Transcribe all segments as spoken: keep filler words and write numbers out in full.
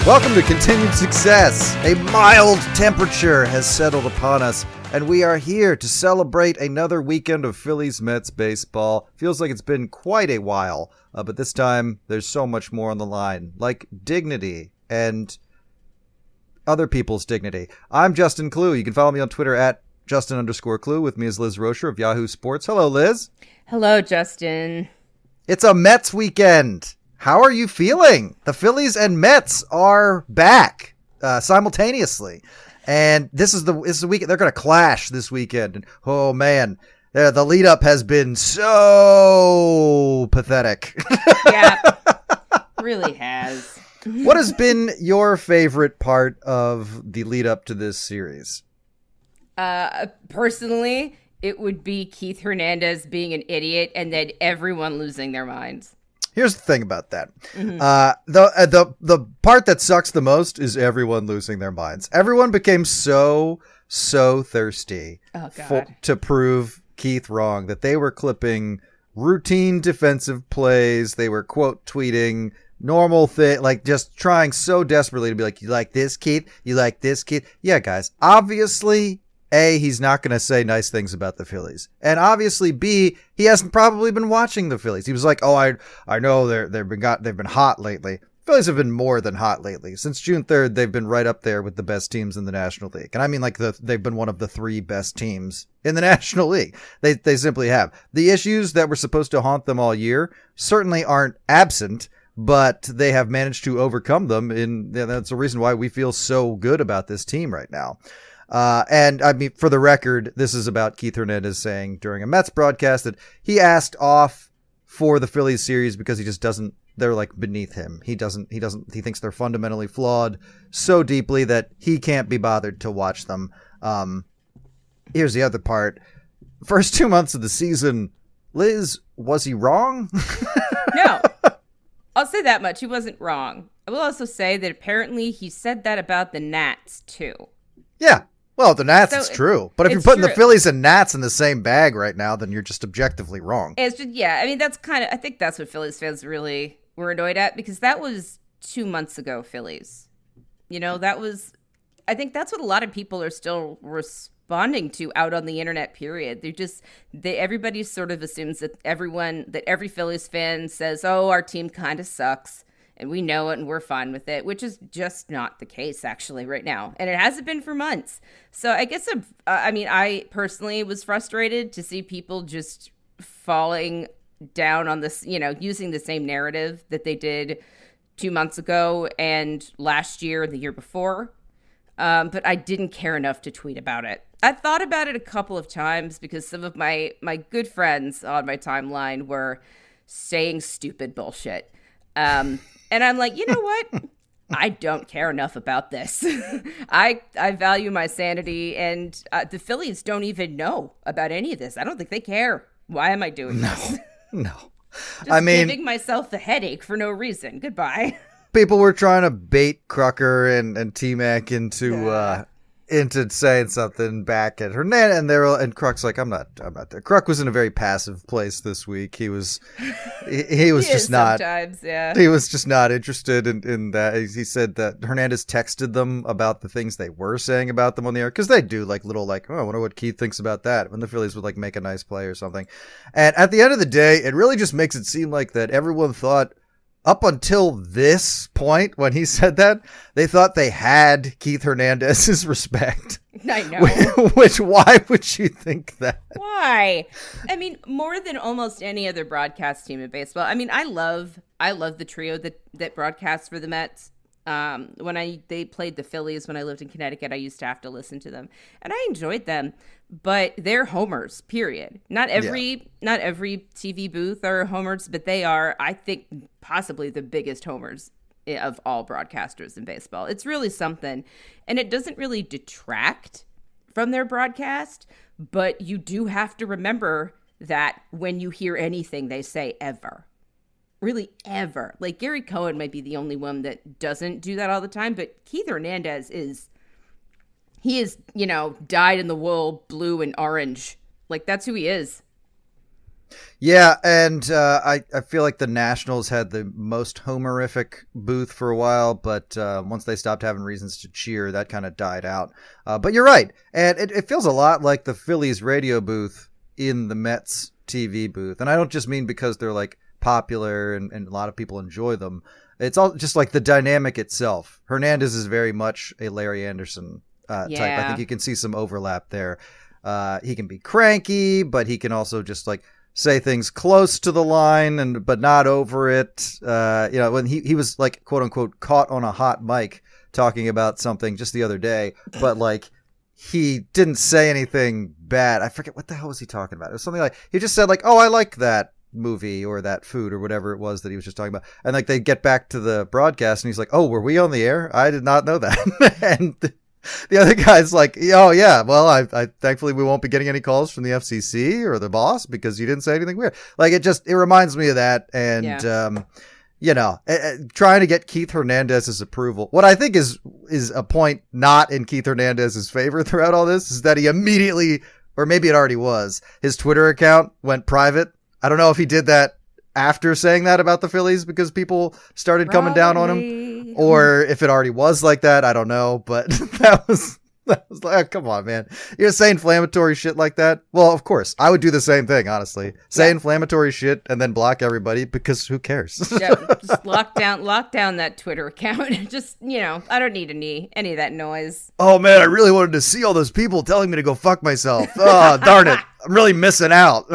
Welcome to Continued Success. A mild temperature has settled upon us, and we are here to celebrate another weekend of Phillies-Mets baseball. Feels like it's been quite a while, uh, but this time there's so much more on the line, like dignity and other people's dignity. I'm Justin Clue. You can follow me on Twitter at Justin underscore Clue. With me is Liz Rocher of Yahoo Sports. Hello, Liz. Hello, Justin. It's a Mets weekend. How are you feeling? The Phillies and Mets are back uh, simultaneously, and this is the this is the weekend they're going to clash this weekend. And, oh man, uh, the lead up has been so pathetic. Yeah, really has. What has been your favorite part of the lead up to this series? Uh, personally, it would be Keith Hernandez being an idiot and then everyone losing their minds. Here's the thing about that. Mm-hmm. Uh, the uh, the the part that sucks the most is everyone losing their minds. Everyone became so so thirsty oh, God. For, to prove Keith wrong that they were clipping routine defensive plays. They were quote tweeting normal thing, like just trying so desperately to be like, you like this, Keith? You like this, Keith? Yeah, guys. Obviously, A, he's not going to say nice things about the Phillies. And obviously, B, he hasn't probably been watching the Phillies. He was like, oh, I I know they're, they've been got they've been hot lately. Phillies have been more than hot lately. Since June third, they've been right up there with the best teams in the National League. And I mean, like, the, they've been one of the three best teams in the National League. They, they simply have. The issues that were supposed to haunt them all year certainly aren't absent, but they have managed to overcome them. And that's the reason why we feel so good about this team right now. Uh, and I mean, for the record, this is about Keith Hernandez saying during a Mets broadcast that he asked off for the Phillies series because he just doesn't, they're like beneath him. He doesn't, he doesn't, he thinks they're fundamentally flawed so deeply that he can't be bothered to watch them. Um, here's the other part. First two months of the season, Liz, was he wrong? No, I'll say that much. He wasn't wrong. I will also say that apparently he said that about the Nats too. Yeah. Well, the Nats, so it's true. But if you're putting true. the Phillies and Nats in the same bag right now, then you're just objectively wrong. It's just, yeah, I mean, that's kind of, I think that's what Phillies fans really were annoyed at, because that was two months ago, Phillies. You know, that was, I think that's what a lot of people are still responding to out on the internet, period. They're just, they, everybody sort of assumes that everyone, that every Phillies fan says, oh, our team kind of sucks. And we know it and we're fine with it, which is just not the case actually right now. And it hasn't been for months. So I guess, uh, I mean, I personally was frustrated to see people just falling down on this, you know, using the same narrative that they did two months ago and last year and the year before. Um, but I didn't care enough to tweet about it. I thought about it a couple of times because some of my, my good friends on my timeline were saying stupid bullshit. Um, And I'm like, you know what? I don't care enough about this. I I value my sanity, and uh, the Phillies don't even know about any of this. I don't think they care. Why am I doing no, this? No, Just I mean, giving myself a headache for no reason. Goodbye. People were trying to bait Crucker and and T-Mac into yeah. uh, into saying something back at Hernandez, and they're and Kruk's like, I'm not, I'm not there. Kruk was in a very passive place this week. He was, he, he was he just not. Sometimes, yeah. He was just not interested in, in that. He said that Hernandez texted them about the things they were saying about them on the air, because they do like little like, oh, I wonder what Keith thinks about that, when the Phillies would like make a nice play or something. And at the end of the day, it really just makes it seem like that everyone thought, up until this point, when he said that, they thought they had Keith Hernandez's respect. I know. Which, why would you think that? Why? I mean, more than almost any other broadcast team in baseball. I mean, I love, I love the trio that, that broadcasts for the Mets. Um, when I they played the Phillies when I lived in Connecticut, I used to have to listen to them, and I enjoyed them. But they're homers, period. Not every yeah. not every T V booth are homers, but they are, I think, possibly the biggest homers of all broadcasters in baseball. It's really something, and it doesn't really detract from their broadcast, but you do have to remember that when you hear anything they say ever. Really ever. Like Gary Cohen might be the only one that doesn't do that all the time, but Keith Hernandez is, he is, you know, dyed in the wool blue and orange. Like that's who he is. Yeah, and uh, I, I feel like the Nationals had the most homerific booth for a while, but uh, once they stopped having reasons to cheer, that kind of died out. Uh, but you're right, and it, it feels a lot like the Phillies radio booth in the Mets T V booth. And I don't just mean because they're like popular and, and a lot of people enjoy them. It's all just like the dynamic itself. Hernandez is very much a Larry Anderson uh, yeah. type. I think you can see some overlap there. Uh, he can be cranky, but he can also just like say things close to the line and but not over it. Uh, you know, when he, he was like quote unquote caught on a hot mic talking about something just the other day, but like he didn't say anything bad. I forget what the hell was he talking about. It was something like he just said like, "Oh, I like that movie or that food or whatever it was that he was just talking about." And like they get back to the broadcast and he's like, "Oh, were we on the air? I did not know that." And the other guy's like, "Oh yeah, well, I, I thankfully we won't be getting any calls from the F C C or the boss because you didn't say anything weird." Like it just it reminds me of that, and yeah. um, you know, uh, trying to get Keith Hernandez's approval. What I think is is a point not in Keith Hernandez's favor throughout all this is that he immediately, or maybe it already was, his Twitter account went private. I don't know if he did that after saying that about the Phillies because people started coming down on him, or if it already was like that. I don't know, but that was that was like, oh, come on, man, you're saying inflammatory shit like that. Well, of course, I would do the same thing. Honestly, say yeah. inflammatory shit and then block everybody because who cares? Yeah, just lock down, lock down that Twitter account. Just you know, I don't need any any of that noise. Oh man, I really wanted to see all those people telling me to go fuck myself. Oh darn it, I'm really missing out.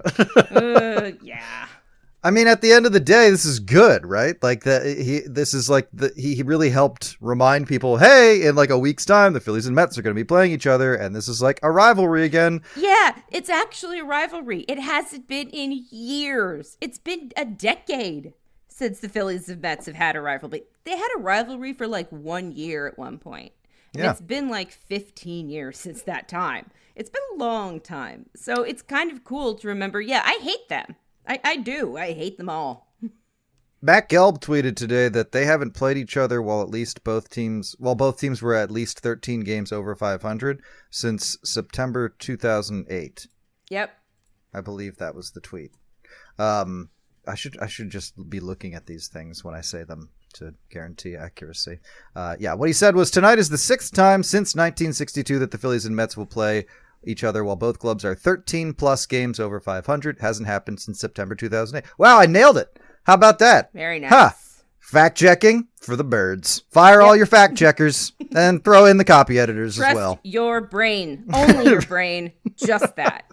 uh, yeah. I mean, at the end of the day, this is good, right? Like that. He, this is like the he, he really helped remind people, hey, in like a week's time, the Phillies and Mets are going to be playing each other, and this is like a rivalry again. Yeah, it's actually a rivalry. It hasn't been in years. It's been a decade since the Phillies and Mets have had a rivalry. They had a rivalry for like one year at one point. And yeah. It's been like fifteen years since that time. It's been a long time. So it's kind of cool to remember, yeah, I hate them. I, I do. I hate them all. Matt Gelb tweeted today that they haven't played each other while at least both teams, while both teams were at least thirteen games over five hundred since September two thousand eight. Yep. I believe that was the tweet. Um, I should I should just be looking at these things when I say them to guarantee accuracy. Uh, yeah, what he said was, tonight is the sixth time since nineteen sixty-two that the Phillies and Mets will play each other while both clubs are thirteen plus games over five hundred. Hasn't happened since September two thousand eight. Wow, I nailed it. How about that? Very nice. Huh. Fact checking for the birds. Fire yep. all your fact checkers and throw in the copy editors Trust as well. Your brain. Only your brain. Just that.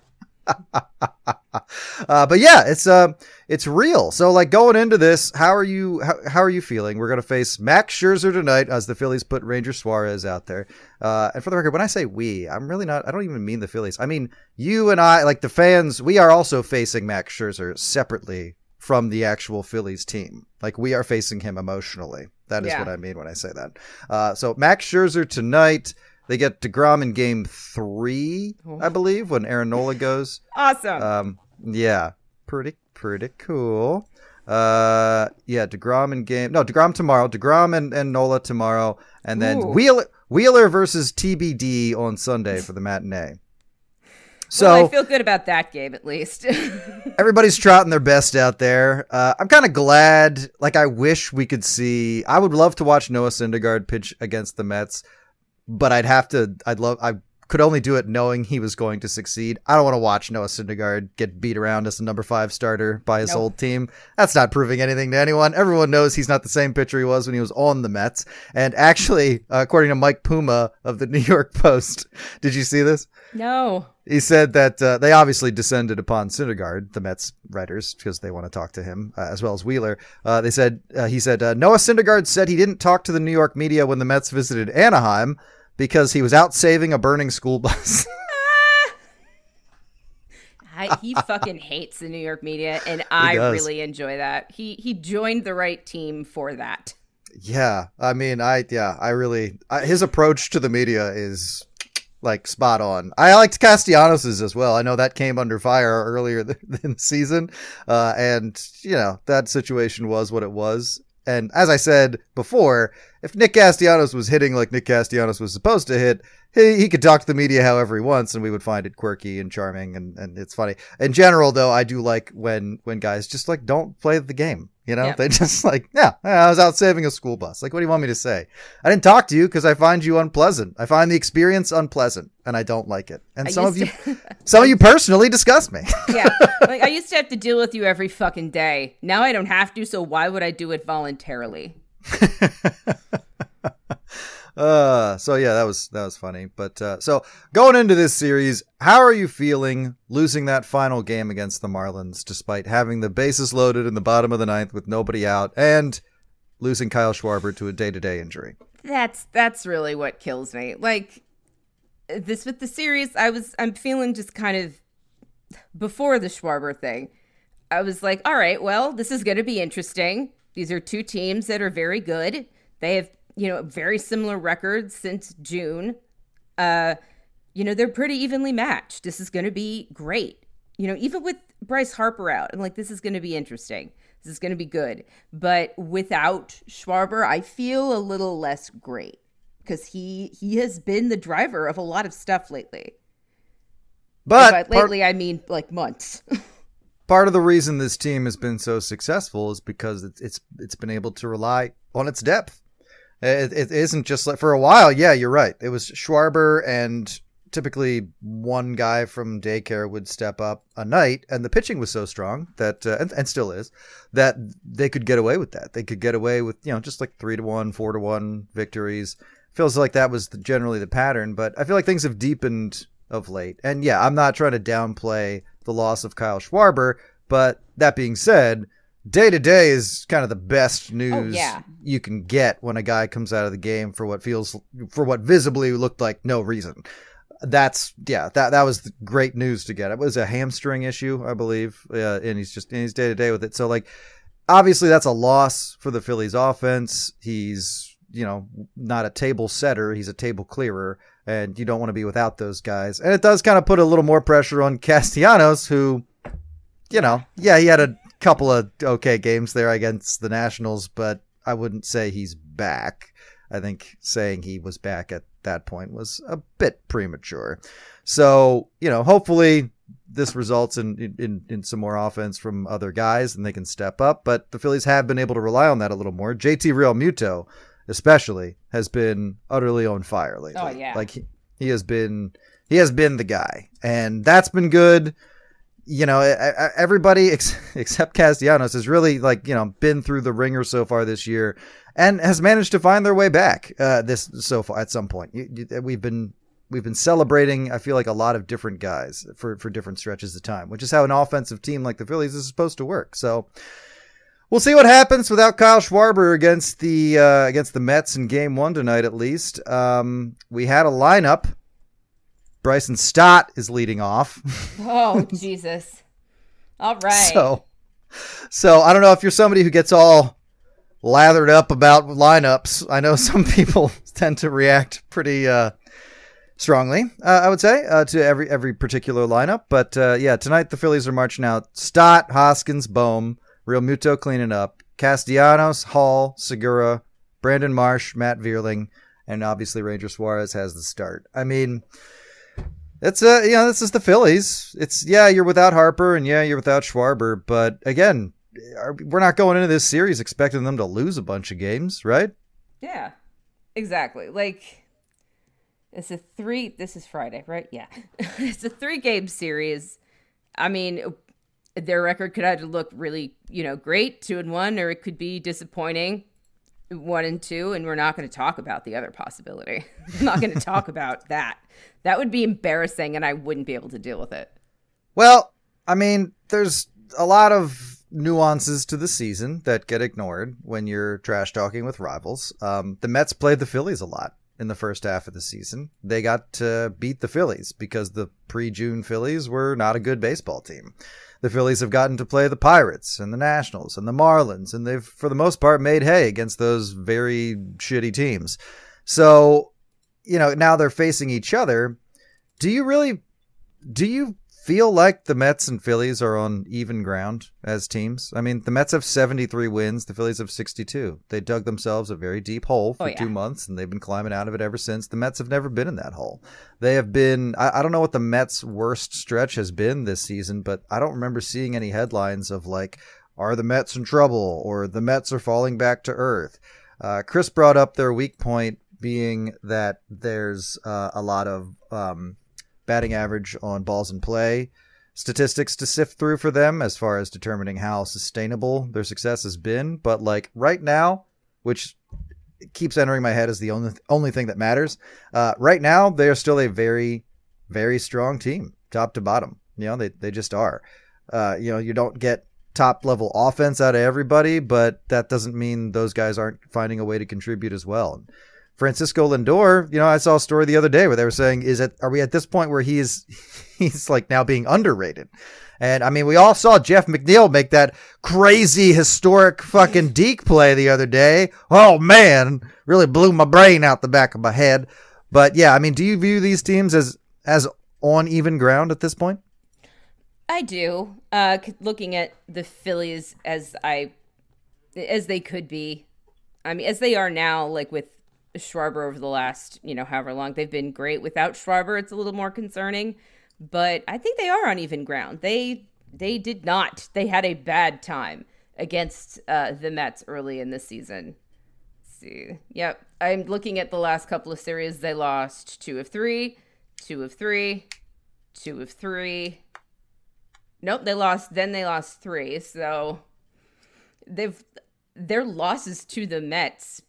uh, but yeah, it's uh, it's real. So like going into this, how are you? How, how are you feeling? We're gonna face Max Scherzer tonight as the Phillies put Ranger Suarez out there. Uh, and for the record, when I say we, I'm really not. I don't even mean the Phillies. I mean you and I, like the fans. We are also facing Max Scherzer separately from the actual Phillies team. Like we are facing him emotionally. That is yeah. what I mean when I say that. Uh, so Max Scherzer tonight. They get DeGrom in game three, I believe, when Aaron Nola goes. Awesome. Um, yeah, pretty, pretty cool. Uh, yeah, DeGrom in game. No, DeGrom tomorrow. DeGrom and, and Nola tomorrow. And then Wheeler, Wheeler versus T B D on Sunday for the matinee. So well, I feel good about that game, at least. Everybody's trotting their best out there. Uh, I'm kind of glad. Like, I wish we could see. I would love to watch Noah Syndergaard pitch against the Mets. But I'd have to, I'd love, I could only do it knowing he was going to succeed. I don't want to watch Noah Syndergaard get beat around as a number five starter by his nope. old team. That's not proving anything to anyone. Everyone knows he's not the same pitcher he was when he was on the Mets. And actually, uh, according to Mike Puma of the New York Post, did you see this? No. He said that uh, they obviously descended upon Syndergaard, the Mets writers, because they want to talk to him, uh, as well as Wheeler. Uh, they said, uh, he said, uh, Noah Syndergaard said he didn't talk to the New York media when the Mets visited Anaheim, because he was out saving a burning school bus. I, he fucking hates the New York media, and I really enjoy that. He he joined the right team for that. Yeah, I mean, I yeah, I really I, his approach to the media is like spot on. I liked Castellanos's as well. I know that came under fire earlier th- in the season, uh, and you know that situation was what it was. And as I said before, if Nick Castellanos was hitting like Nick Castellanos was supposed to hit, he, he could talk to the media however he wants, and we would find it quirky and charming, and, and it's funny. In general, though, I do like when when guys just like don't play the game. You know, yeah. They just like, yeah, I was out saving a school bus. Like, what do you want me to say? I didn't talk to you because I find you unpleasant. I find the experience unpleasant, and I don't like it. And I some of you, to... some of you personally disgust me. Yeah, like I used to have to deal with you every fucking day. Now I don't have to, so why would I do it voluntarily? Uh, so yeah, that was, that was funny. But, uh, so going into this series, how are you feeling losing that final game against the Marlins, despite having the bases loaded in the bottom of the ninth with nobody out and losing Kyle Schwarber to a day-to-day injury? That's, that's really what kills me. Like this with the series, I was, I'm feeling just kind of before the Schwarber thing. I was like, all right, well, this is going to be interesting. These are two teams that are very good. They have, you know, very similar records since June. Uh, you know, they're pretty evenly matched. This is going to be great. You know, even with Bryce Harper out, I'm like, this is going to be interesting. This is going to be good. But without Schwarber, I feel a little less great because he he has been the driver of a lot of stuff lately. But, but lately, part, I mean, like months. Part of the reason this team has been so successful is because it's it's, it's been able to rely on its depth. It, it isn't just like for a while. Yeah, you're right. It was Schwarber and typically one guy from daycare would step up a night, and the pitching was so strong that, uh, and, and still is, that they could get away with that. They could get away with, you know, just like three to one, four to one victories. Feels like that was the, generally the pattern, but I feel like things have deepened of late. And yeah, I'm not trying to downplay the loss of Kyle Schwarber, but that being said, day to day is kind of the best news oh, yeah. you can get when a guy comes out of the game for what feels, for what visibly looked like no reason. That's yeah, that that was great news to get. It was a hamstring issue, I believe, uh, and he's just and he's day to day with it. So like, obviously that's a loss for the Phillies offense. He's, you know, not a table setter, he's a table clearer, and you don't want to be without those guys. And it does kind of put a little more pressure on Castellanos, who, you know, yeah, he had a couple of okay games there against the Nationals, but I wouldn't say he's back. I think saying he was back at that point was a bit premature. So, you know, hopefully this results in, in, in some more offense from other guys and they can step up, but the Phillies have been able to rely on that a little more. J T Realmuto especially has been utterly on fire lately. Oh yeah. Like he, he has been, he has been the guy, and that's been good. You know, everybody ex- except Castellanos has really, like, you know, been through the ringer so far this year and has managed to find their way back uh, this so far at some point. You, you, we've been we've been celebrating, I feel like, a lot of different guys for, for different stretches of time, which is how an offensive team like the Phillies is supposed to work. So we'll see what happens without Kyle Schwarber against the uh, against the Mets in game one tonight, at least. Um, we had a lineup. Bryson Stott is leading off. Oh, Jesus. All right. So, so I don't know if you're somebody who gets all lathered up about lineups. I know some people tend to react pretty uh, strongly, uh, I would say, uh, to every every particular lineup. But uh, yeah, tonight the Phillies are marching out. Stott, Hoskins, Bohm, Realmuto cleaning up, Castellanos, Hall, Segura, Brandon Marsh, Matt Vierling, and obviously Ranger Suarez has the start. I mean, it's uh, you know, this is the Phillies. It's yeah, you're without Harper and yeah, you're without Schwarber, but again, we're not going into this series expecting them to lose a bunch of games, right? Yeah, exactly. Like, it's a three. This is Friday, right? Yeah, it's a three-game series. I mean, their record could either look really, you know, great, two and one, or it could be disappointing, one and two. And we're not going to talk about the other possibility. I'm not going to talk about that. That would be embarrassing, and I wouldn't be able to deal with it. Well, I mean, there's a lot of nuances to the season that get ignored when you're trash talking with rivals. Um, the Mets played the Phillies a lot in the first half of the season. They got to beat the Phillies because the pre-June Phillies were not a good baseball team. The Phillies have gotten to play the Pirates and the Nationals and the Marlins, and they've, for the most part, made hay against those very shitty teams. So, you know, now they're facing each other. Do you really, do you feel like the Mets and Phillies are on even ground as teams. I mean, the Mets have seventy-three wins. The Phillies have sixty-two. They dug themselves a very deep hole for oh, yeah. two months, and they've been climbing out of it ever since. The Mets have never been in that hole. They have been, I, I don't know what the Mets' worst stretch has been this season, but I don't remember seeing any headlines of like, are the Mets in trouble or the Mets are falling back to earth. Uh, Chris brought up their weak point being that there's uh, a lot of um, batting average on balls in play statistics to sift through for them as far as determining how sustainable their success has been. But like right now, which keeps entering my head as the only only thing that matters, uh, right now they are still a very, very strong team, top to bottom. You know, they they just are. Uh, you know, you don't get top level offense out of everybody, but that doesn't mean those guys aren't finding a way to contribute as well. Francisco Lindor, you know, I saw a story the other day where they were saying, is it, are we at this point where he's, he's like now being underrated? And I mean, we all saw Jeff McNeil make that crazy historic fucking deke play the other day. Oh man, really blew my brain out the back of my head. But yeah, I mean, do you view these teams as, as on even ground at this point? I do. Uh, looking at the Phillies as I, as they could be, I mean, as they are now, like with Schwarber over the last, you know, however long they've been great. Without Schwarber, it's a little more concerning, but I think they are on even ground. They, they did not, they had a bad time against uh, the Mets early in the season. Let's see. Yep. I'm looking at the last couple of series. They lost two of three, two of three, two of three. Nope, they lost. Then they lost three. So they've their losses to the Mets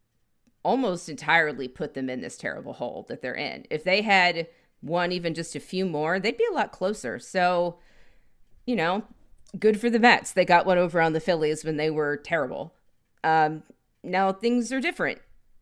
almost entirely put them in this terrible hole that they're in. If they had won even just a few more, they'd be a lot closer. So, you know, good for the Mets. They got one over on the Phillies when they were terrible. Um, now things are different,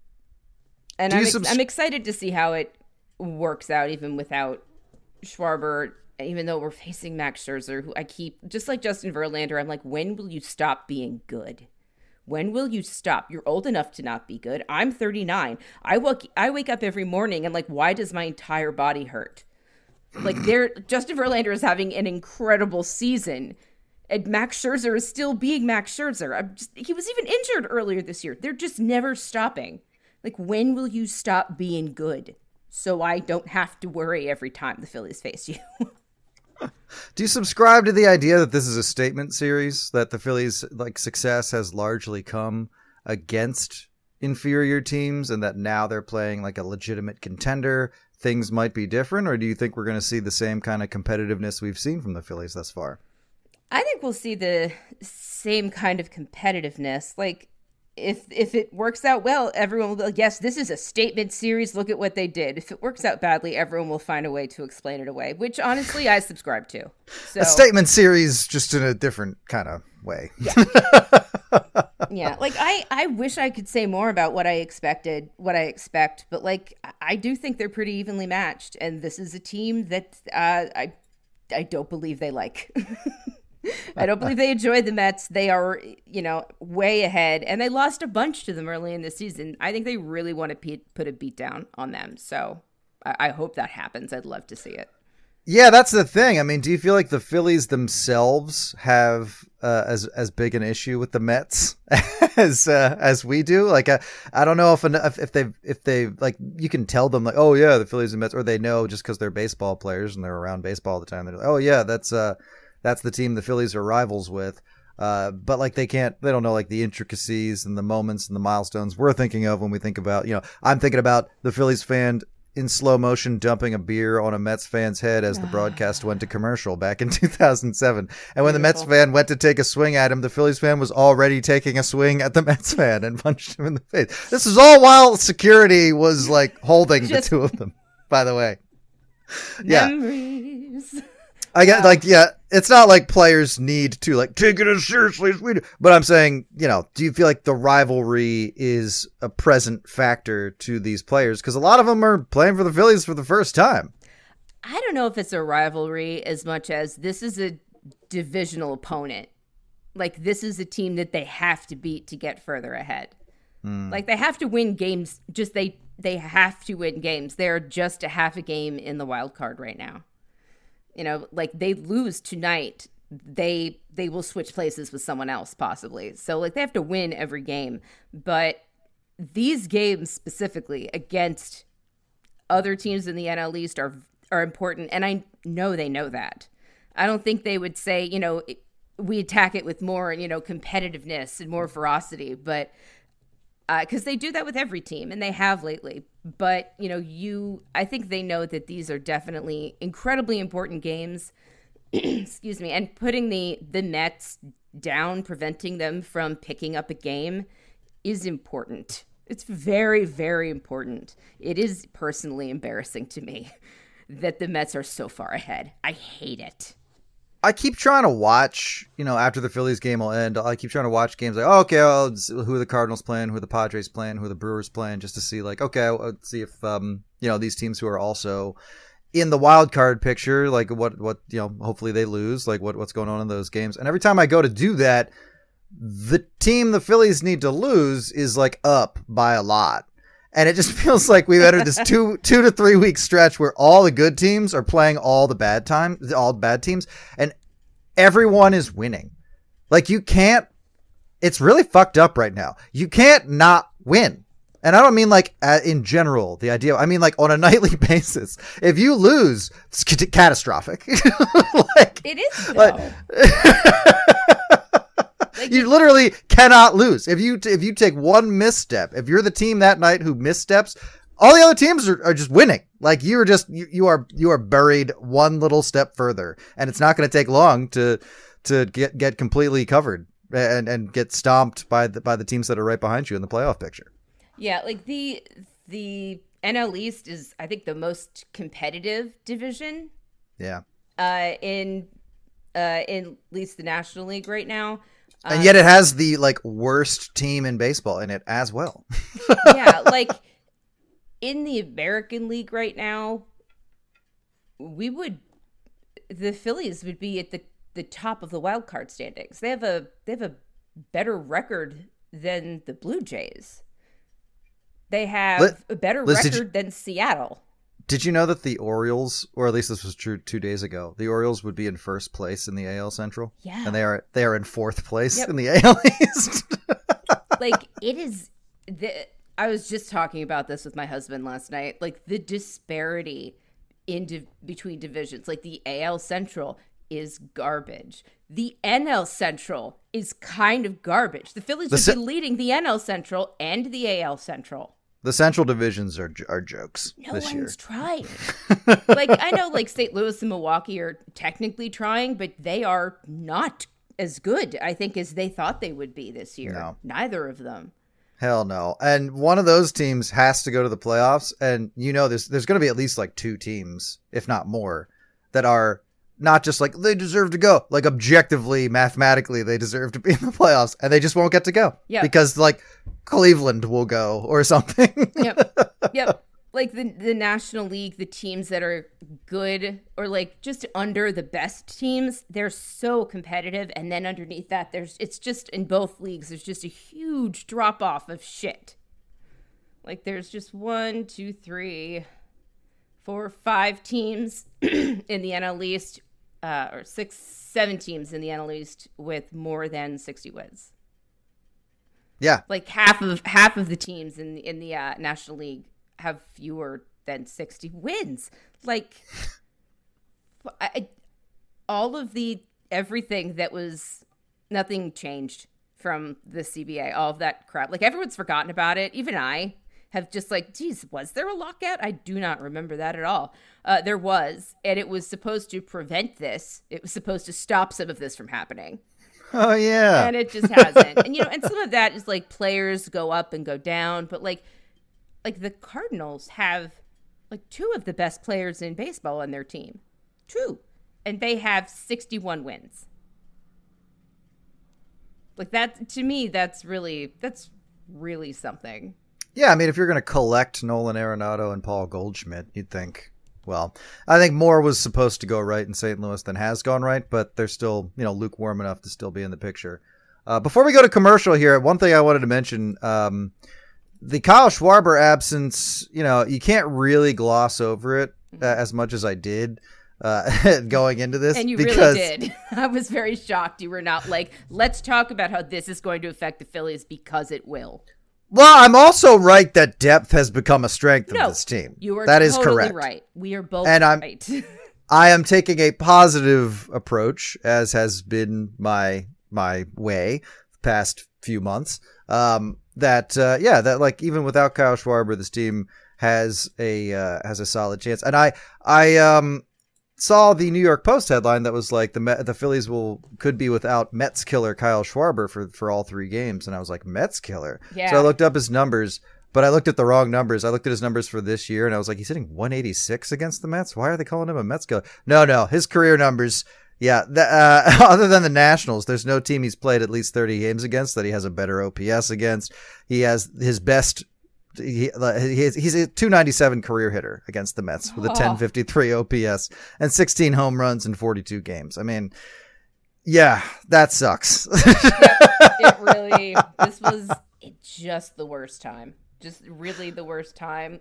and I'm, subs- ex- I'm excited to see how it works out, even without Schwarber. Even though we're facing Max Scherzer, who I keep, just like Justin Verlander, I'm like, when will you stop being good? When will you stop? You're old enough to not be good. I'm thirty-nine. I wake, I wake up every morning and like, why does my entire body hurt? Like, they're, Justin Verlander is having an incredible season, and Max Scherzer is still being Max Scherzer. I'm just, he was even injured earlier this year. They're just never stopping. Like, when will you stop being good so I don't have to worry every time the Phillies face you? Do you subscribe to the idea that this is a statement series, that the Phillies' like success has largely come against inferior teams and that now they're playing like a legitimate contender? Things might be different, or do you think we're going to see the same kind of competitiveness we've seen from the Phillies thus far? I think we'll see the same kind of competitiveness. Like, if if it works out well, everyone will be like, yes, this is a statement series. Look at what they did. If it works out badly, everyone will find a way to explain it away, which honestly I subscribe to. So, a statement series, just in a different kind of way. Yeah. Yeah. Like, I, I wish I could say more about what I expected, what I expect, but like, I do think they're pretty evenly matched. And this is a team that uh, I, I don't believe they like. I don't believe they enjoy the Mets. They are, you know, way ahead, and they lost a bunch to them early in the season. I think they really want to pe- put a beat down on them. So I-, I hope that happens. I'd love to see it. Yeah, that's the thing. I mean, do you feel like the Phillies themselves have uh, as as big an issue with the Mets as uh, as we do? Like, uh, I don't know if if, if they if they like you can tell them like, oh yeah, the Phillies and Mets, or they know just because they're baseball players and they're around baseball all the time. They're like, oh yeah, that's uh. That's the team the Phillies are rivals with. Uh, but like they can't, they don't know like the intricacies and the moments and the milestones we're thinking of when we think about, you know, I'm thinking about the Phillies fan in slow motion dumping a beer on a Mets fan's head as the broadcast went to commercial back in two thousand seven. And when Beautiful. The Mets fan went to take a swing at him, the Phillies fan was already taking a swing at the Mets fan and punched him in the face. This is all while security was like holding Just the two of them, by the way. Yeah. Memories. I get like, yeah, it's not like players need to like take it as seriously as we do. But I'm saying, you know, do you feel like the rivalry is a present factor to these players? Because a lot of them are playing for the Phillies for the first time. I don't know if it's a rivalry as much as this is a divisional opponent. Like, this is a team that they have to beat to get further ahead. Mm. Like, they have to win games. Just they they have to win games. They're just a half a game in the wild card right now. You know, like they lose tonight, they they will switch places with someone else possibly. So like they have to win every game. But these games specifically against other teams in the N L East are are important, and I know they know that. I don't think they would say, you know, we attack it with more, you know, competitiveness and more ferocity, but because uh, they do that with every team, and they have lately. But, you know, you, I think they know that these are definitely incredibly important games. Excuse me. And putting the, the Mets down, preventing them from picking up a game is important. It's very, very important. It is personally embarrassing to me that the Mets are so far ahead. I hate it. I keep trying to watch, you know, after the Phillies game will end, I keep trying to watch games like, oh, okay, well, who are the Cardinals playing, who are the Padres playing, who are the Brewers playing, just to see like, okay, let's see if, um, you know, these teams who are also in the wild card picture, like what, what, you know, hopefully they lose, like what, what's going on in those games. And every time I go to do that, the team the Phillies need to lose is like up by a lot. And it just feels like we've entered this two two to three week stretch where all the good teams are playing all the bad time, all bad teams, and everyone is winning. Like you can't. It's really fucked up right now. You can't not win, and I don't mean like uh, in general. The idea. I mean like on a nightly basis. If you lose, it's catastrophic. like, it is. Like, you literally cannot lose. If you if you take one misstep, if you're the team that night who missteps, all the other teams are, are just winning. Like you're just you, you are you are buried one little step further, and it's not going to take long to to get get completely covered and and get stomped by the by the teams that are right behind you in the playoff picture. Yeah, like the the N L East is, I think, the most competitive division. Yeah. Uh, in uh in at least the National League right now. And yet it has the like worst team in baseball in it as well. Yeah, like in the American League right now, we would the Phillies would be at the, the top of the wild card standings. They have a they have a better record than the Blue Jays. They have Liz, a better Liz, record than Seattle. Did you know that the Orioles, or at least this was true two days ago, the Orioles would be in first place in the A L Central? Yeah. And they are they are in fourth place yep. in the A L East. Like, it is... The, I was just talking about this with my husband last night. Like, the disparity in di- between divisions. Like, the A L Central is garbage. The N L Central is kind of garbage. The Phillies the would ce- be leading the N L Central and the A L Central. The Central divisions are are jokes no this year. No one's trying. Like, I know, like, Saint Louis and Milwaukee are technically trying, but they are not as good, I think, as they thought they would be this year. No. Neither of them. Hell no. And one of those teams has to go to the playoffs, and you know there's there's going to be at least like two teams, if not more, that are not just like they deserve to go, like objectively, mathematically, they deserve to be in the playoffs, and they just won't get to go. Yeah. Because like Cleveland will go or something. Yep. Yep. Like the the National League, the teams that are good or like just under the best teams, they're so competitive. And then underneath that, there's it's just in both leagues, there's just a huge drop off of shit. Like there's just one, two, three, four, five teams in the N L East, uh, or six, seven teams in the N L East with more than sixty wins. Yeah, like half of half of the teams in in the uh, National League have fewer than sixty wins. Like, I, all of the everything that was nothing changed from the C B A. All of that crap. Like everyone's forgotten about it. Even I have just like, geez, was there a lockout? I do not remember that at all. Uh, there was, and it was supposed to prevent this. It was supposed to stop some of this from happening. Oh, yeah. And it just hasn't. And, you know, and some of that is like players go up and go down. But like, like the Cardinals have like two of the best players in baseball on their team. Two. And they have sixty-one wins. Like that, to me, that's really, that's really something. Yeah, I mean, if you're going to collect Nolan Arenado and Paul Goldschmidt, you'd think, well, I think more was supposed to go right in Saint Louis than has gone right, but they're still, you know, lukewarm enough to still be in the picture. Uh, before we go to commercial here, one thing I wanted to mention, um, the Kyle Schwarber absence, you know, you can't really gloss over it uh, as much as I did. uh, going into this. And you because, really did. I was very shocked. You were not like, let's talk about how this is going to affect the Phillies because it will. Well, I'm also right that depth has become a strength no, of this team. You are that totally is correct. right. We are both and I'm, right. I am taking a positive approach, as has been my my way the past few months. Um, that uh, yeah, that like even without Kyle Schwarber, this team has a uh, has a solid chance. And I I um saw the New York Post headline that was like the Met, the Phillies will could be without Mets killer Kyle Schwarber for for all three games, and I was like, Mets killer. Yeah. So I looked up his numbers. But I looked at the wrong numbers. I looked at his numbers for this year, and I was like, he's hitting one eighty-six against the Mets? Why are they calling him a Mets killer? No, no. His career numbers, yeah. The, uh, other than the Nationals, there's no team he's played at least thirty games against that he has a better O P S against. He has his best... He, he's a two ninety-seven career hitter against the Mets with a oh. ten fifty-three O P S and sixteen home runs in forty-two games. I mean, yeah, that sucks. It really... This was just the worst time. Just really the worst time.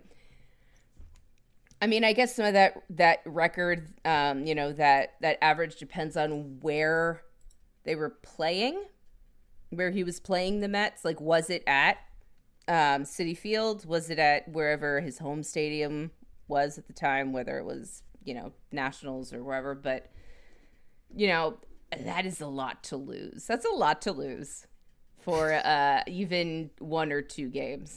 I mean, I guess some of that that record, um, you know, that that average depends on where they were playing, where he was playing the Mets. Like, was it at um, Citi Field? Was it at wherever his home stadium was at the time, whether it was, you know, Nationals or wherever? But, you know, that is a lot to lose. That's a lot to lose for uh, even one or two games.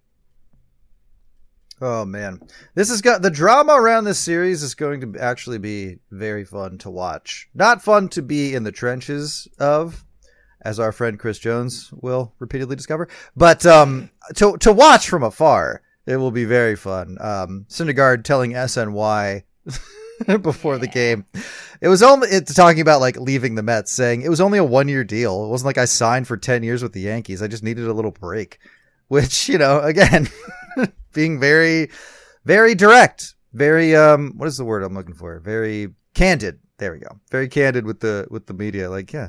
Oh man, this has got the drama around this series is going to actually be very fun to watch. Not fun to be in the trenches of, as our friend Chris Jones will repeatedly discover, but um, to to watch from afar, it will be very fun. Um, Syndergaard telling S N Y before yeah. the game, it was only it's talking about like leaving the Mets, saying it was only a one year deal. It wasn't like I signed for ten years with the Yankees. I just needed a little break, which, you know, again. Being very, very direct, very um, what is the word I'm looking for? Very candid. There we go. Very candid with the with the media. Like, yeah,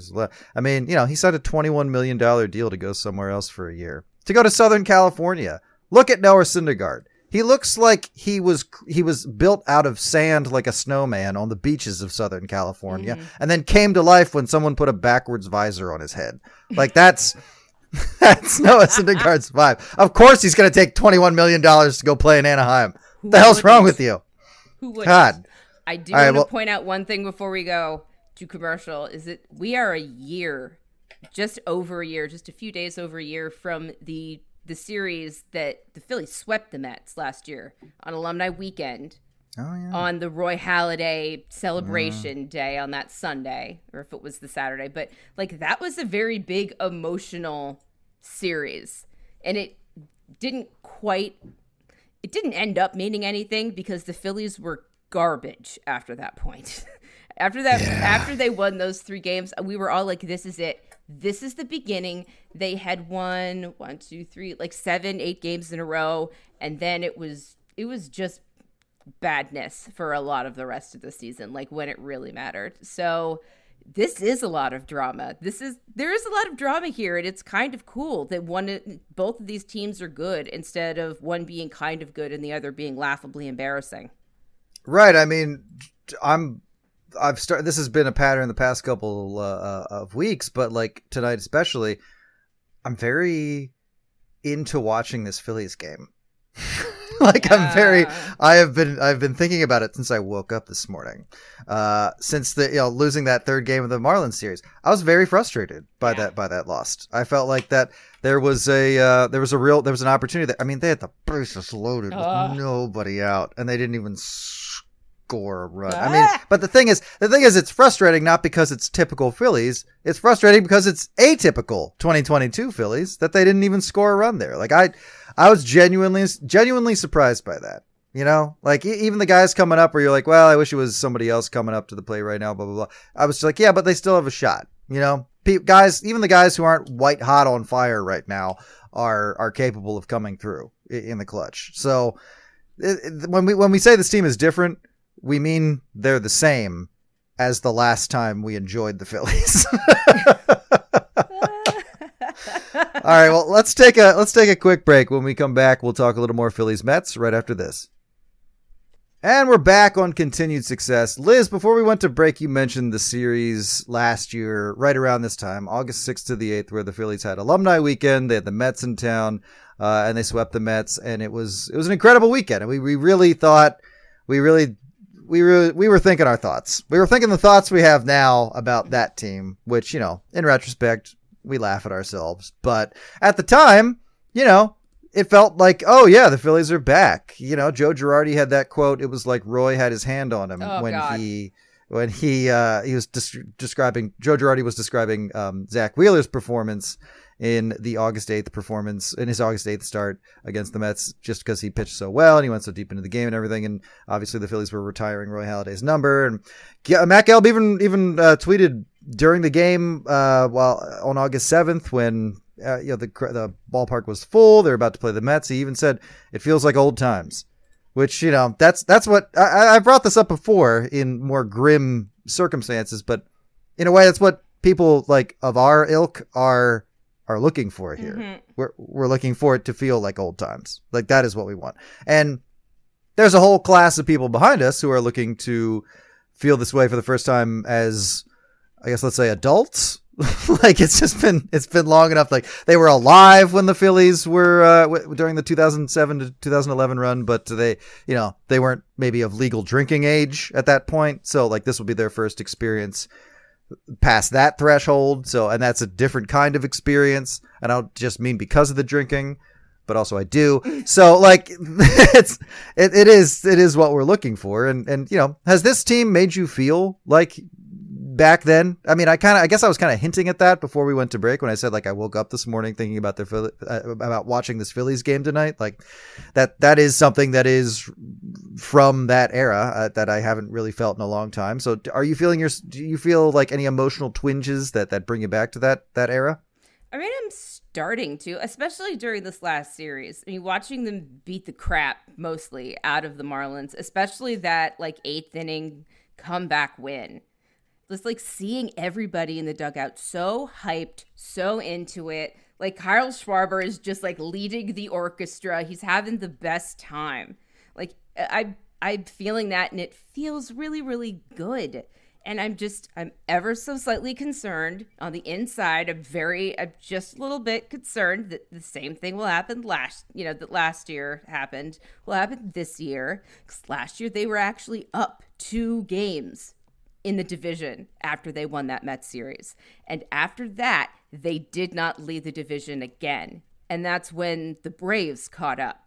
I mean, you know, he signed a twenty-one million dollars deal to go somewhere else for a year, to go to Southern California. Look at Noah Syndergaard. He looks like he was he was built out of sand like a snowman on the beaches of Southern California, mm-hmm. and then came to life when someone put a backwards visor on his head. Like that's. That's Noah Syndergaard's vibe. Of course he's going to take twenty-one million dollars to go play in Anaheim. What the hell's wrong with you? Who would? God. I do All want right, to well, point out one thing before we go to commercial, is that we are a year, just over a year, just a few days over a year from the the series that the Phillies swept the Mets last year on Alumni Weekend. Oh, yeah. On the Roy Halladay celebration yeah. day on that Sunday, or if it was the Saturday. But, like, that was a very big emotional series. And it didn't quite, it didn't end up meaning anything because the Phillies were garbage after that point. after that, yeah. after they won those three games, we were all like, this is it. This is the beginning. They had won one, two, three, like seven, eight games in a row. And then it was, it was just badness for a lot of the rest of the season, like when it really mattered. So this is a lot of drama. This is there is a lot of drama here, and it's kind of cool that one both of these teams are good instead of one being kind of good and the other being laughably embarrassing. Right. I mean, I'm I've started. This has been a pattern the past couple uh, of weeks, but like tonight especially, I'm very into watching this Phillies game. Like yeah. I'm very, I have been, I've been thinking about it since I woke up this morning. Uh, since the, you know, losing that third game of the Marlins series, I was very frustrated by yeah. that, by that loss. I felt like that there was a, uh, there was a real, there was an opportunity that, I mean, they had the bases loaded uh. with nobody out and they didn't even score a run. Ah. I mean, but the thing is, the thing is, it's frustrating not because it's typical Phillies. It's frustrating because it's atypical twenty twenty-two Phillies that they didn't even score a run there. Like I, I was genuinely, genuinely surprised by that. You know, like even the guys coming up where you're like, well, I wish it was somebody else coming up to the plate right now, blah, blah, blah. I was just like, yeah, but they still have a shot. You know, Pe- guys, even the guys who aren't white hot on fire right now are, are capable of coming through in the clutch. So it, it, when we, when we say this team is different, we mean they're the same as the last time we enjoyed the Phillies. All right, well, let's take a let's take a quick break. When we come back, we'll talk a little more Phillies Mets right after this. And we're back on continued success. Liz, before we went to break, you mentioned the series last year, right around this time, August sixth to the eighth, where the Phillies had alumni weekend. They had the Mets in town, uh, and they swept the Mets. And it was it was an incredible weekend. And we, we really thought, we really, we were, we were thinking our thoughts. We were thinking the thoughts we have now about that team, which, you know, in retrospect, we laugh at ourselves. But at the time, you know, it felt like, oh, yeah, the Phillies are back. You know, Joe Girardi had that quote. It was like Roy had his hand on him oh, when God. he when he uh, he was des- describing Joe Girardi was describing um, Zach Wheeler's performance in the August eighth performance in his August eighth start against the Mets, just because he pitched so well and he went so deep into the game and everything. And obviously the Phillies were retiring Roy Halladay's number. And yeah, Matt Gelb even even uh, tweeted during the game uh, while on August seventh when. Uh, you know, the the ballpark was full. They're about to play the Mets. He even said it feels like old times, which, you know, that's that's what I, I brought this up before in more grim circumstances, but in a way, that's what people like of our ilk are are looking for here. Mm-hmm. We're we're looking for it to feel like old times. Like that is what we want. And there's a whole class of people behind us who are looking to feel this way for the first time as, I guess, let's say adults. Like it's just been it's been long enough. Like they were alive when the Phillies were uh, w- during the two thousand seven to two thousand eleven run, but they, you know, they weren't maybe of legal drinking age at that point. So like this will be their first experience past that threshold. So and that's a different kind of experience. And I don't just mean because of the drinking, but also I do. So like it's it, it is it is what we're looking for. And and you know, has this team made you feel like back then? I mean, I kind of, I guess I was kind of hinting at that before we went to break when I said like I woke up this morning thinking about the Philly, uh, about watching this Phillies game tonight. Like that, that is something that is from that era uh, that I haven't really felt in a long time. So, are you feeling your? Do you feel like any emotional twinges that that bring you back to that that era? I mean, I'm starting to, especially during this last series. I mean, watching them beat the crap mostly out of the Marlins, especially that like eighth inning comeback win. Just like seeing everybody in the dugout so hyped, so into it. Like Kyle Schwarber is just like leading the orchestra. He's having the best time. Like I, I'm feeling that, and it feels really, really good. And I'm just, I'm ever so slightly concerned on the inside. I'm very, I'm just a little bit concerned that the same thing will happen last, you know, that last year happened, will happen this year. Because last year they were actually up two games in the division after they won that Mets series. And after that, they did not lead the division again. And that's when the Braves caught up,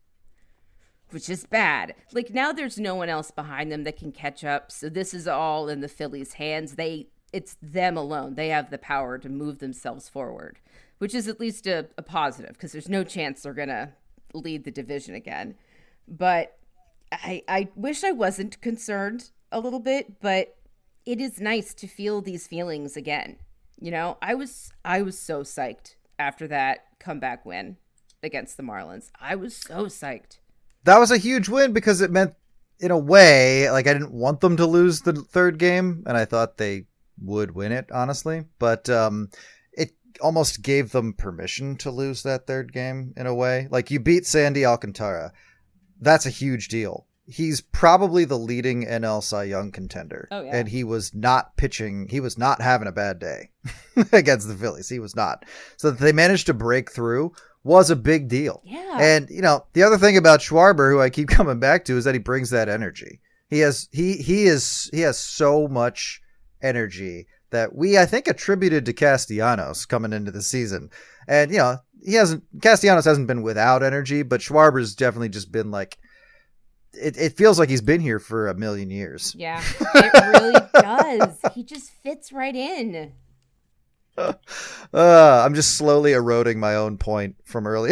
which is bad. Like now there's no one else behind them that can catch up. So this is all in the Phillies' hands. They, it's them alone. They have the power to move themselves forward, which is at least a, a positive because there's no chance they're going to lead the division again. But I, I wish I wasn't concerned a little bit, but it is nice to feel these feelings again. You know, I was I was so psyched after that comeback win against the Marlins. I was so psyched. That was a huge win because it meant, in a way, like I didn't want them to lose the third game, and I thought they would win it, honestly. But um, it almost gave them permission to lose that third game, in a way. Like, you beat Sandy Alcantara. That's a huge deal. He's probably the leading N L Cy Young contender. Oh, yeah. And he was not pitching. He was not having a bad day against the Phillies. He was not. So that they managed to break through was a big deal. Yeah. And, you know, the other thing about Schwarber, who I keep coming back to, is that he brings that energy. He has, he, he is, he has so much energy that we, I think, attributed to Castellanos coming into the season. And, you know, he hasn't, Castellanos hasn't been without energy, but Schwarber's definitely just been like, It, it feels like he's been here for a million years. Yeah, it really does. He just fits right in. Uh, I'm just slowly eroding my own point from earlier.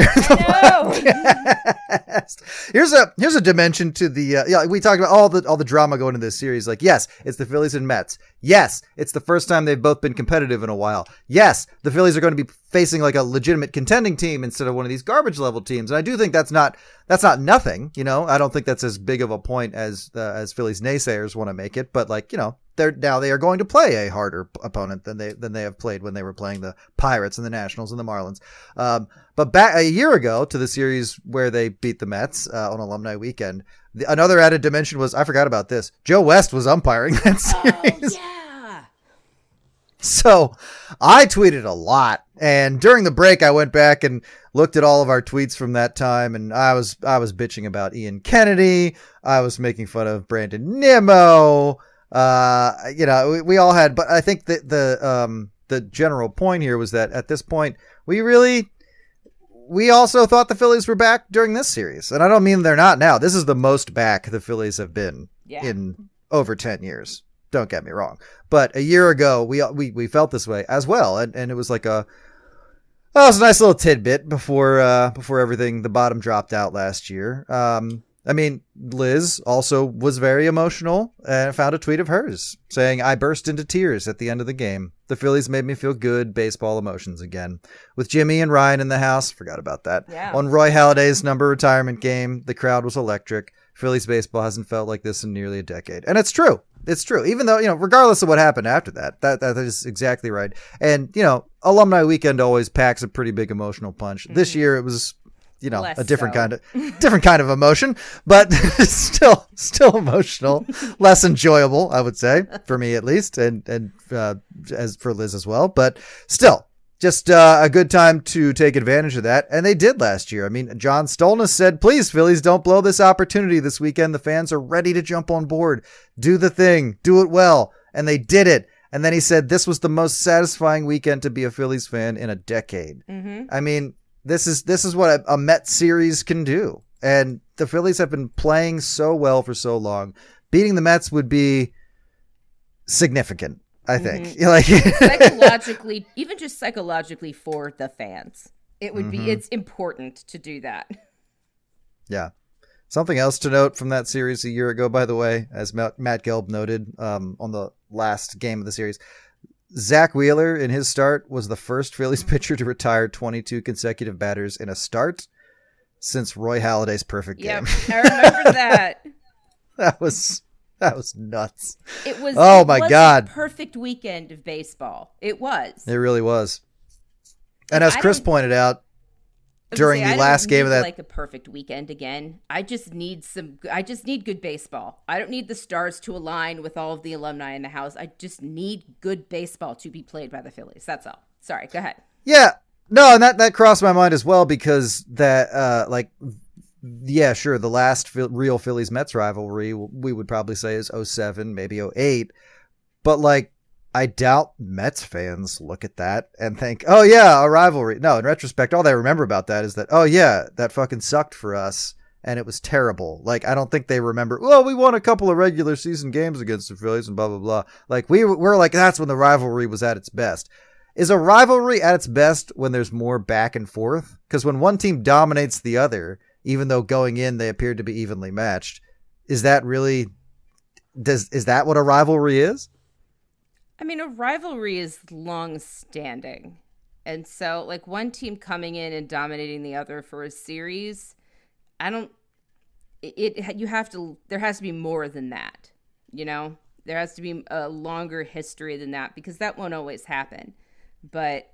I know. here's a here's a dimension to the uh, yeah. We talked about all the all the drama going into this series. Like, yes, it's the Phillies and Mets. Yes, it's the first time they've both been competitive in a while. Yes, the Phillies are going to be facing like a legitimate contending team instead of one of these garbage level teams. And I do think that's not that's not nothing. You know, I don't think that's as big of a point as uh, as Phillies naysayers want to make it. But like, you know, they're now they are going to play a harder p- opponent than they than they have played when they were playing the Pirates and the Nationals and the Marlins. Um, but back a year ago to the series where they beat the Mets uh, on Alumni Weekend, the, another added dimension was I forgot about this. Joe West was umpiring that series. Oh, yeah. So I tweeted a lot, and during the break, I went back and looked at all of our tweets from that time, and I was I was bitching about Ian Kennedy. I was making fun of Brandon Nimmo. Uh, you know, we, we all had, but I think that the um the general point here was that at this point, we really we also thought the Phillies were back during this series, and I don't mean they're not now. This is the most back the Phillies have been Yeah. in over ten years. Don't get me wrong. But a year ago, we we we felt this way as well, and, and it was like a oh, it was a nice little tidbit before uh, before everything the bottom dropped out last year. Um, I mean, Liz also was very emotional and found a tweet of hers saying, "I burst into tears at the end of the game. The Phillies made me feel good baseball emotions again. With Jimmy and Ryan in the house," forgot about that. Yeah. On Roy Halladay's number retirement game, the crowd was electric. Phillies baseball hasn't felt like this in nearly a decade, and it's true. It's true. Even though, you know, regardless of what happened after that, that, that is exactly right. And, you know, Alumni Weekend always packs a pretty big emotional punch. Mm-hmm. This year it was, you know, Less a different so. kind of, different kind of emotion, but still, still emotional, less enjoyable, I would say, for me at least. And, and, uh, as for Liz as well, but still just, uh, a good time to take advantage of that. And they did last year. I mean, John Stolness said, "Please, Phillies, don't blow this opportunity this weekend. The fans are ready to jump on board. Do the thing, do it well." And they did it. And then he said, "This was the most satisfying weekend to be a Phillies fan in a decade." Mm-hmm. I mean, this is, this is what a, a Met series can do. And the Phillies have been playing so well for so long. Beating the Mets would be significant, I think. Mm-hmm. Like Psychologically, even just psychologically for the fans, it would Mm-hmm. be, it's important to do that. Yeah. Something else to note from that series a year ago, by the way, as Matt, Matt Gelb noted um, on the last game of the series, Zach Wheeler in his start was the first Phillies pitcher to retire twenty-two consecutive batters in a start since Roy Halladay's perfect Yep, game. I remember that. That was that was nuts. It was. Oh it my was God. A perfect weekend of baseball. It was. It really was. And Like, as I Chris don't- pointed out, I was during gonna say, the I don't last game of need, that, like a perfect weekend again. I just need some. I just need good baseball. I don't need the stars to align with all of the alumni in the house. I just need good baseball to be played by the Phillies. That's all. Sorry, go ahead. yeah, no, and that that crossed my mind as well because that uh like. Yeah, sure. The last Phil- real Phillies Mets rivalry we would probably say is oh seven, maybe oh eight. But like, I doubt Mets fans look at that and think, "Oh yeah, a rivalry." No, in retrospect, all they remember about that is that, "Oh yeah, that fucking sucked for us and it was terrible." Like, I don't think they remember, "Well, we won a couple of regular season games against the Phillies and blah blah blah." Like we we're like, that's when the rivalry was at its best. Is a rivalry at its best when there's more back and forth? Because when one team dominates the other, even though going in they appeared to be evenly matched, is that really, does is that what a rivalry is? I mean, a rivalry is long standing. And so, like, one team coming in and dominating the other for a series, I don't, it, it you have to, there has to be more than that, you know? There has to be a longer history than that because that won't always happen. But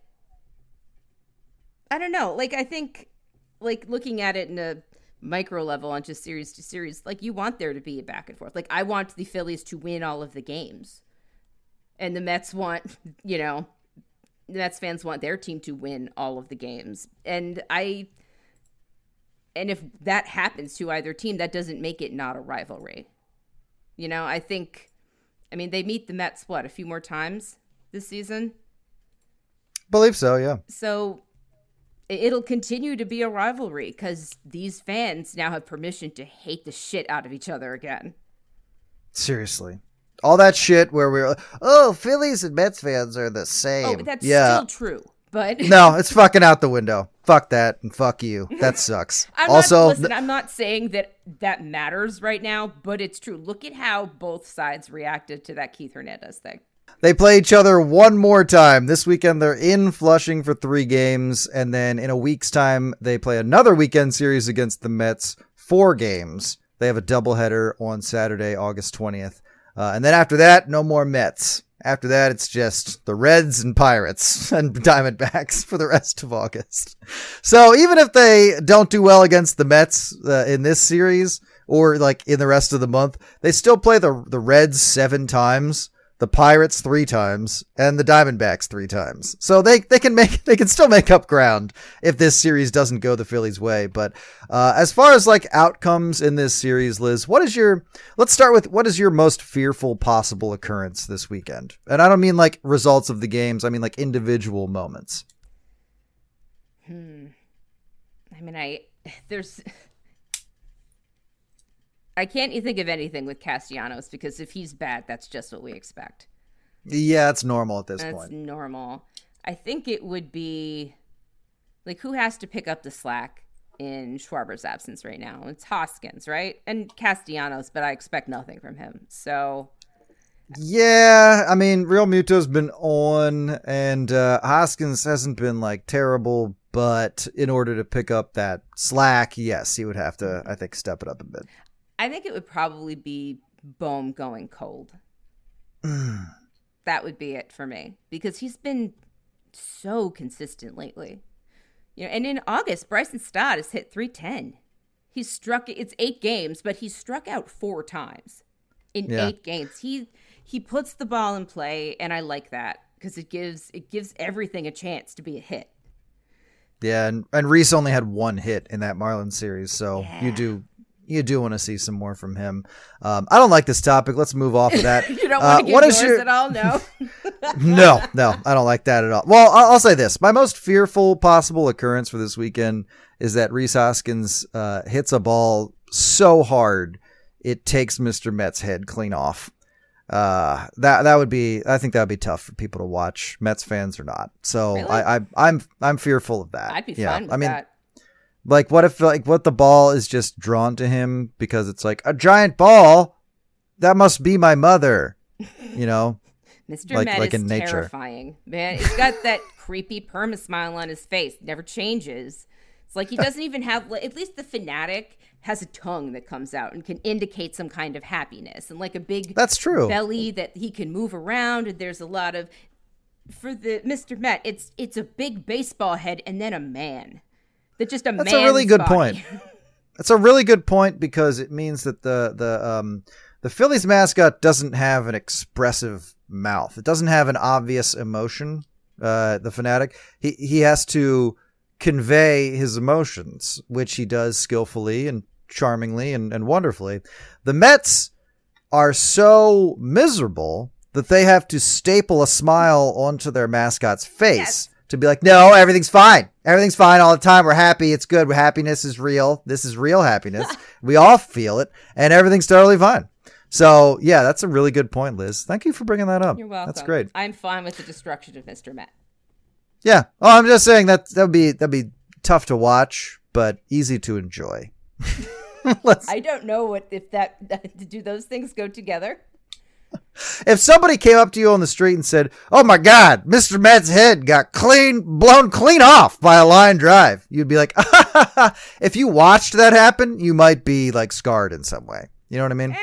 I don't know. Like, I think, like, looking at it in a micro level on just series to series, like, you want there to be a back and forth. Like, I want the Phillies to win all of the games. And the Mets want, you know, the Mets fans want their team to win all of the games. And I, and if that happens to either team, that doesn't make it not a rivalry. You know, I think, I mean, they meet the Mets, what, a few more times this season? Believe so, yeah. So it'll continue to be a rivalry because these fans now have permission to hate the shit out of each other again. Seriously. All that shit where we're, "Oh, Phillies and Mets fans are the same." Oh, but that's yeah. still true. But No, it's fucking out the window. Fuck that and fuck you. That sucks. I'm also, not, listen, I'm not saying that that matters right now, but it's true. Look at how both sides reacted to that Keith Hernandez thing. they play each other one more time. This weekend, they're in Flushing for three games. And then in a week's time, they play another weekend series against the Mets, four games. They have a doubleheader on Saturday, August twentieth. Uh, and then after that, no more Mets. After that, it's just the Reds and Pirates and Diamondbacks for the rest of August. So even if they don't do well against the Mets uh, in this series or like in the rest of the month, they still play the the Reds seven times, the Pirates three times, and the Diamondbacks three times. So they, they can make they can still make up ground if this series doesn't go the Phillies' way. But uh, as far as like outcomes in this series, Liz, what is your let's start with what is your most fearful possible occurrence this weekend? And I don't mean like results of the games. I mean like individual moments. Hmm. I mean, I there's. I can't think of anything with Castellanos because if he's bad, that's just what we expect. Yeah, it's normal at this that's point. That's normal. I think it would be like who has to pick up the slack in Schwarber's absence right now? It's Hoskins, right? And Castellanos, but I expect nothing from him. So yeah, I mean, Real Muto's been on and uh, Hoskins hasn't been like terrible, but in order to pick up that slack, yes, he would have to, I think, step it up a bit. I think it would probably be Bohm going cold. That would be it for me because he's been so consistent lately. You know, and in August, Bryson Stott has hit three ten. He's struck it's eight games, but he's struck out four times in yeah. eight games. He he puts the ball in play, and I like that because it gives it gives everything a chance to be a hit. Yeah, and, and Reese only had one hit in that Marlins series, so yeah. you do You do want to see some more from him. Um, I don't like this topic. Let's move off of that. You don't want to uh, get what yours is your... at all? No. no, no, I don't like that at all. Well, I'll, I'll say this. My most fearful possible occurrence for this weekend is that Rhys Hoskins uh, hits a ball so hard it takes Mister Met's head clean off. Uh, that that would be, I think that would be tough for people to watch, Mets fans or not. So really? I, I, I'm I'm fearful of that. I'd be yeah. fine with I mean, that. Like, what if, like, what the ball is just drawn to him because it's like a giant ball? That must be my mother, you know? Mister Like, Met like is in nature. Terrifying, man. He's got that creepy perma smile on his face, never changes. It's like he doesn't even have. At least the fanatic has a tongue that comes out and can indicate some kind of happiness, and like a big that's true belly that he can move around. And there's a lot of for the Mister Met. It's it's a big baseball head and then a man. That just a That's a really good body. point. That's a really good point because it means that the the um the Phillies mascot doesn't have an expressive mouth. It doesn't have an obvious emotion. Uh, the fanatic he he has to convey his emotions, which he does skillfully and charmingly and, and wonderfully. The Mets are so miserable that they have to staple a smile onto their mascot's face. Yes. To be like, no, everything's fine. Everything's fine all the time. We're happy. It's good. Happiness is real. This is real happiness. We all feel it, and everything's totally fine. So, yeah, that's a really good point, Liz. Thank you for bringing that up. You're welcome. That's great. I'm fine with the destruction of Mister Met. Yeah. Oh, I'm just saying that that would be that'd be tough to watch, but easy to enjoy. I don't know what if that do those things go together. If somebody came up to you on the street and said, "Oh my God, Mister Met's head got clean, blown clean off by a line drive," you'd be like, if you watched that happen, you might be like scarred in some way. You know what I mean?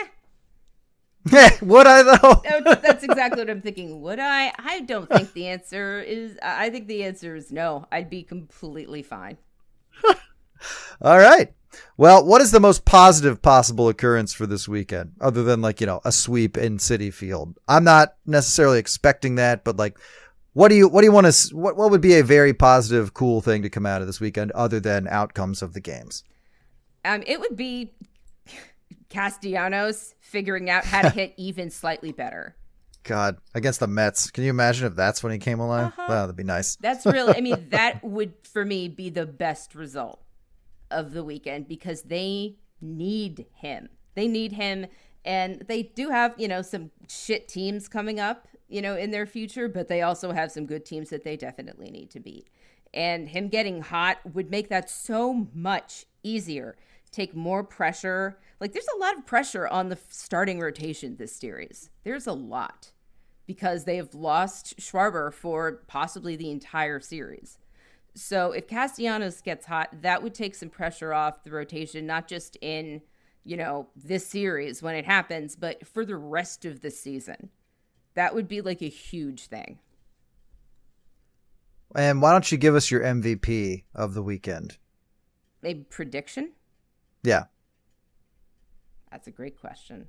Eh. Would I though? No, that's exactly what I'm thinking. Would I? I don't think the answer is, I think the answer is no. I'd be completely fine. All right. Well, what is the most positive possible occurrence for this weekend, other than like, you know, a sweep in Citi Field? I'm not necessarily expecting that, but like, what do you what do you want to what what would be a very positive, cool thing to come out of this weekend, other than outcomes of the games? Um, it would be Castellanos figuring out how to hit even slightly better. God, against the Mets. Can you imagine if that's when he came alive? Uh-huh. Wow, that'd be nice. That's really, I mean, that would for me be the best result of the weekend because they need him. They need him, and they do have, you know, some shit teams coming up, you know, in their future, but they also have some good teams that they definitely need to beat. And him getting hot would make that so much easier. Take more pressure. Like, there's a lot of pressure on the starting rotation this series. There's a lot because they have lost Schwarber for possibly the entire series. So if Castellanos gets hot, that would take some pressure off the rotation, not just in you know, this series when it happens, but for the rest of the season. That would be like a huge thing. And why don't you give us your M V P of the weekend? A prediction? Yeah. That's a great question.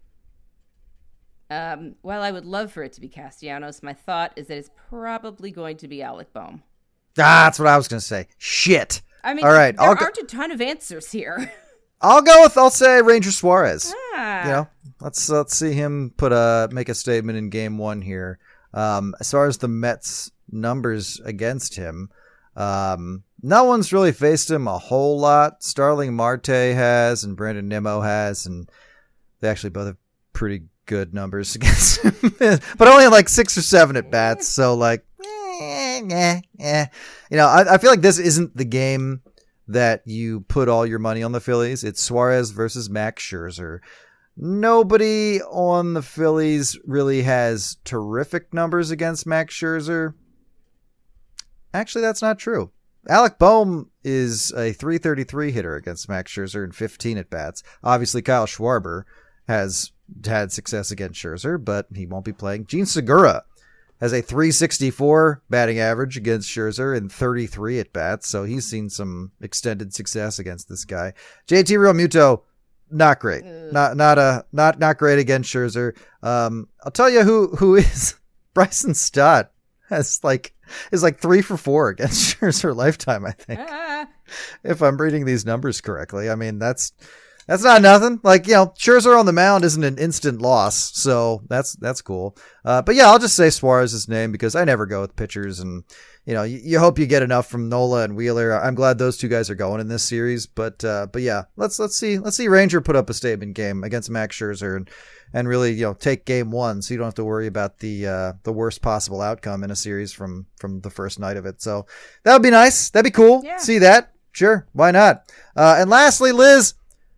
Um, while I would love for it to be Castellanos, my thought is that it's probably going to be Alec Bohm. Ah, that's what I was going to say. Shit. I mean, all right, there I'll aren't go- a ton of answers here. I'll go with, I'll say Ranger Suarez. Ah. You know, let's let's see him put a make a statement in game one here. Um, as far as the Mets numbers against him, um, no one's really faced him a whole lot. Starling Marte has, and Brandon Nimmo has, and they actually both have pretty good numbers against him, but only like six or seven at bats. So like, eh, eh, eh. you know, I, I feel like this isn't the game that you put all your money on the Phillies. It's Suarez versus Max Scherzer. Nobody on the Phillies really has terrific numbers against Max Scherzer. Actually, that's not true. Alec Bohm is a three thirty-three hitter against Max Scherzer in fifteen at-bats. Obviously, Kyle Schwarber has had success against Scherzer, but he won't be playing. Gene Segura has a three sixty-four batting average against Scherzer in thirty-three at-bats, so he's seen some extended success against this guy. J T Realmuto, not great. Ugh. Not not a not not great against Scherzer. Um, I'll tell you who who is Bryson Stott has like is like three for four against Scherzer lifetime, I think. Ah. If I'm reading these numbers correctly. I mean, that's that's not nothing. Like, you know, Scherzer on the mound isn't an instant loss, so that's that's cool. Uh, but yeah, I'll just say Suarez's name because I never go with pitchers, and you know, you, you hope you get enough from Nola and Wheeler. I'm glad those two guys are going in this series, but uh, but yeah, let's let's see let's see Ranger put up a statement game against Max Scherzer and and really, you know, take game one, so you don't have to worry about the uh, the worst possible outcome in a series from from the first night of it. So that would be nice. That'd be cool. Yeah. See that? Sure, why not? Uh, and lastly, Liz,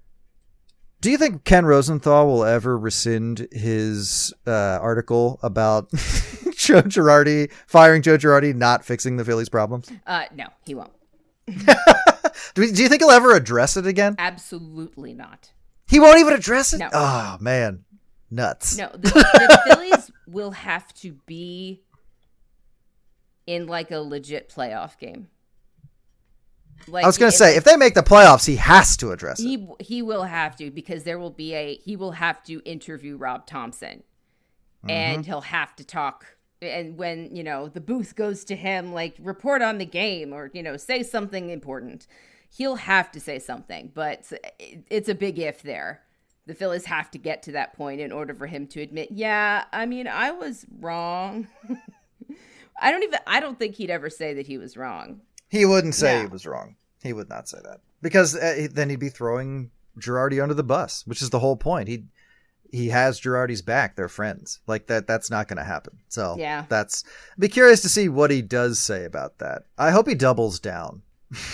do you think Ken Rosenthal will ever rescind his uh, article about Joe Girardi, firing Joe Girardi, not fixing the Phillies' problems? Uh, no, he won't. do, we- do you think he'll ever address it again? Absolutely not. He won't even address it? No. Oh, man. Nuts. No, the, the Phillies will have to be in like a legit playoff game. Like, I was going to if- say, if they make the playoffs, he has to address it. He he will have to, because there will be a he will have to interview Rob Thompson, and he'll have to talk. And when, you know, the booth goes to him, like, report on the game, or, you know, say something important, he'll have to say something. But it's a big if there. The Phillies have to get to that point in order for him to admit, yeah, I mean, I was wrong. I don't even I don't think he'd ever say that he was wrong. He wouldn't say No. he was wrong. He would not say that. Because uh, then he'd be throwing Girardi under the bus, which is the whole point. He he has Girardi's back. They're friends. Like that. That's not going to happen. So Yeah. that's. I'd be curious to see what he does say about that. I hope he doubles down.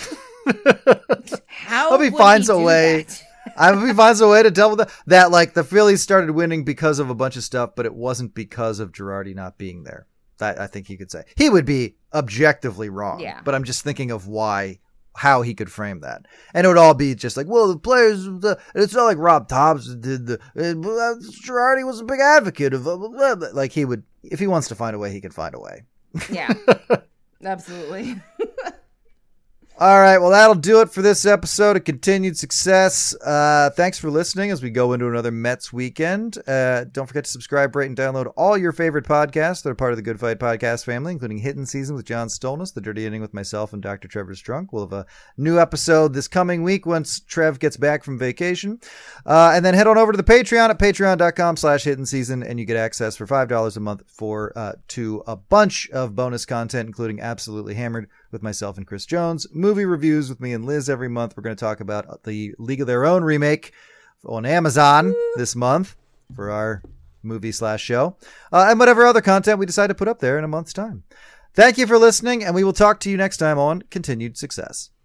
How hope he would finds he a do way. that? I hope he finds a way to double that. That like the Phillies started winning because of a bunch of stuff, but it wasn't because of Girardi not being there. That I think he could say. He would be objectively wrong. Yeah. But I'm just thinking of why, how he could frame that. And it would all be just like, well, the players, the, it's not like Rob Thompson did the, uh, Girardi was a big advocate of, blah, blah, blah. Like he would, if he wants to find a way, he can find a way. Yeah, absolutely. All right, well, that'll do it for this episode of Continued Success. Uh, thanks for listening as we go into another Mets weekend. Uh, don't forget to subscribe, rate, and download all your favorite podcasts. They're part of the Good Fight podcast family, including Hidden Season with John Stolness, The Dirty Inning with myself and Doctor Trevor Strunk. We'll have a new episode this coming week once Trev gets back from vacation. Uh, and then head on over to the Patreon at patreon.com slash hidden season, and you get access for five dollars a month for uh, to a bunch of bonus content, including Absolutely Hammered with myself and Chris Jones, movie reviews with me and Liz every month. We're going to talk about the League of Their Own remake on Amazon this month for our movie slash show, uh, and whatever other content we decide to put up there in a month's time. Thank you for listening, and we will talk to you next time on Continued Success.